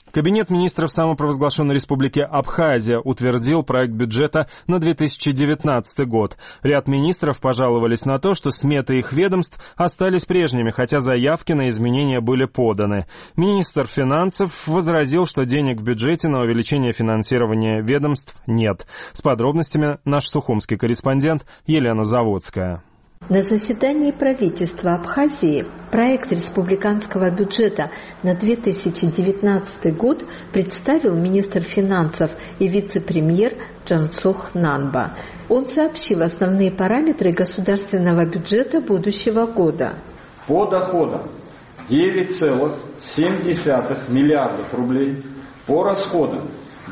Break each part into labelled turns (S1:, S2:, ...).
S1: Кабинет министров самопровозглашенной республики Абхазия утвердил проект бюджета на 2019 год. Ряд министров пожаловались на то, что сметы их ведомств остались прежними, хотя заявки на изменения были поданы. Министр финансов возразил, что денег в бюджете на увеличение финансирования ведомств нет. С подробностями наш сухумский корреспондент Елена Заводская.
S2: На заседании правительства Абхазии проект республиканского бюджета на 2019 год представил министр финансов и вице-премьер Джансух Нанба. Он сообщил основные параметры государственного бюджета будущего года.
S3: По доходам 9,7 миллиардов рублей, по расходам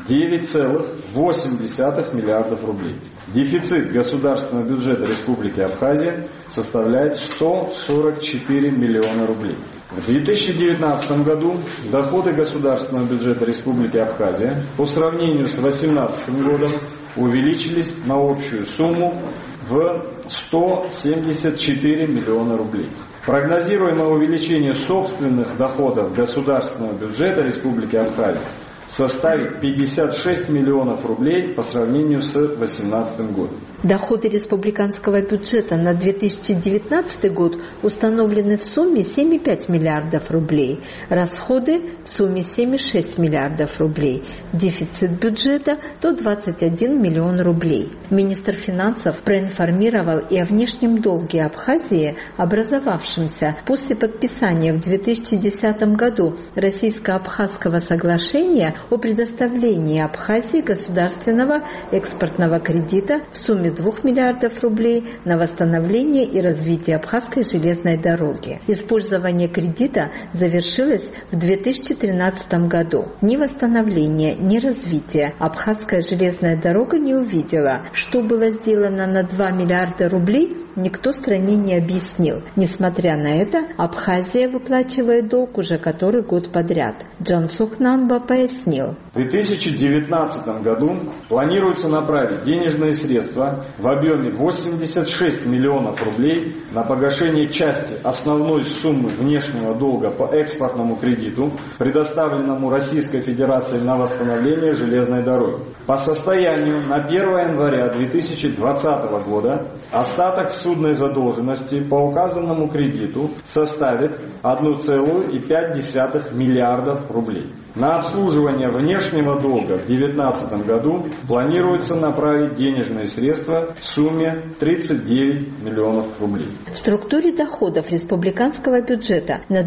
S3: 9,8 миллиардов рублей. Дефицит государственного бюджета Республики Абхазия составляет 144 миллиона рублей. В 2019 году доходы государственного бюджета Республики Абхазия по сравнению с 2018 годом увеличились на общую сумму в 174 миллиона рублей. Прогнозируемое увеличение собственных доходов государственного бюджета Республики Абхазия составит 56 миллионов рублей по сравнению с 2018 годом.
S2: Доходы республиканского бюджета на 2019 год установлены в сумме 7,5 миллиардов рублей, расходы в сумме 7,6 миллиардов рублей, дефицит бюджета до 21 миллион рублей. Министр финансов проинформировал и о внешнем долге Абхазии, образовавшемся после подписания в 2010 году Российско-Абхазского соглашения о предоставлении Абхазии государственного экспортного кредита в сумме 2 миллиардов рублей на восстановление и развитие Абхазской железной дороги. Использование кредита завершилось в 2013 году. Ни восстановления, ни развития Абхазская железная дорога не увидела. Что было сделано на 2 миллиарда рублей, никто стране не объяснил. Несмотря на это, Абхазия выплачивает долг уже который год подряд. Джансух Нанба пояснил.
S3: В 2019 году планируется направить денежные средства в объеме 86 миллионов рублей на погашение части основной суммы внешнего долга по экспортному кредиту, предоставленному Российской Федерацией на восстановление железной дороги. По состоянию на 1 января 2020 года остаток судной задолженности по указанному кредиту составит 1,5 миллиардов рублей. На обслуживание внешнего долга в 2019 году планируется направить денежные средства в сумме 39 миллионов рублей.
S2: В структуре доходов республиканского бюджета на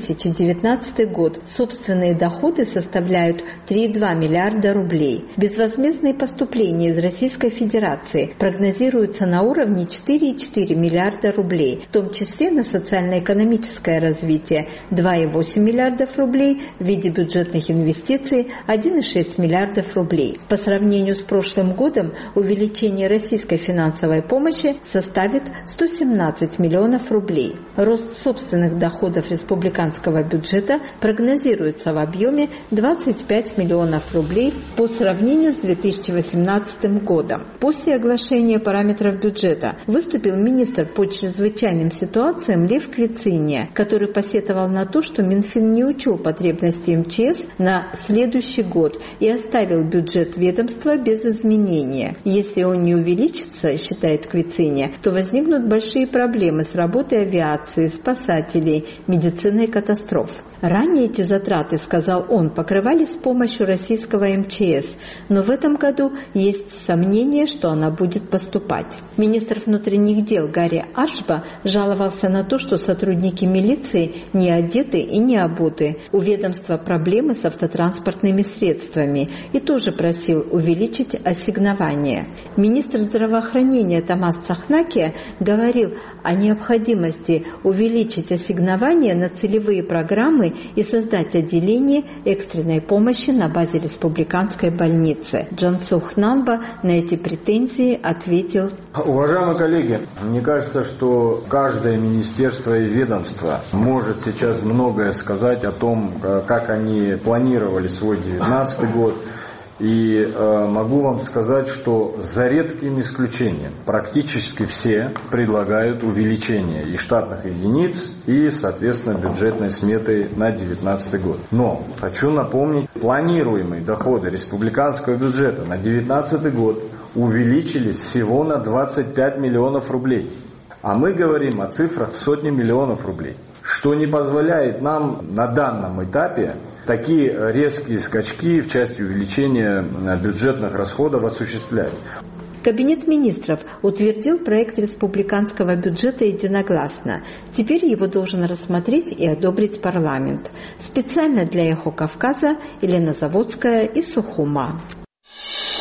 S2: 2019 год собственные доходы составляют 3,2 миллиарда рублей. Безвозмездные поступления из Российской Федерации прогнозируются на уровне 4,4 миллиарда рублей, в том числе на социально-экономическое развитие 2,8 миллиардов рублей в виде бюджетных инвестиций 1,6 миллиардов рублей. По сравнению с прошлым годом увеличение российской финансовой помощи составит 117 миллионов рублей. Рост собственных доходов республиканского бюджета прогнозируется в объеме 25 миллионов рублей по сравнению с 2018 годом. После оглашения параметров бюджета выступил министр по чрезвычайным ситуациям Лев Квициния, который посетовал на то, что Минфин не учел потребности МЧС на следующий год и оставил бюджет ведомства без изменения. Если он не увеличится, считает Квициния, то возникнут большие проблемы с работой авиации, спасателей, медициной катастроф. Ранее эти затраты, сказал он, покрывались с помощью российского МЧС, но в этом году есть сомнение, что она будет поступать. Министр внутренних дел Гарри Ашба жаловался на то, что сотрудники милиции не одеты и не обуты. У ведомства проблемы с автотранспортными средствами и тоже просил увеличить ассигнования. Министр здравоохранения Томас Цахнакия говорил о необходимости увеличить ассигнования на целевые программы и создать отделение экстренной помощи на базе республиканской больницы. Джансух Нанба на эти претензии ответил:
S3: уважаемые коллеги, мне кажется, что каждое министерство и ведомство может сейчас многое сказать о том, как они планировали свой 2019 год И могу вам сказать, что за редким исключением практически все предлагают увеличение и штатных единиц, и, соответственно, бюджетной сметы на 2019 год. Но хочу напомнить, планируемые доходы республиканского бюджета на 2019 год увеличились всего на 25 миллионов рублей. А мы говорим о цифрах в сотни миллионов рублей, что не позволяет нам на данном этапе такие резкие скачки в части увеличения бюджетных расходов осуществлять.
S2: Кабинет министров утвердил проект республиканского бюджета единогласно. Теперь его должен рассмотреть и одобрить парламент. Специально для «Эхо Кавказа» Елена Заводская из Сухума.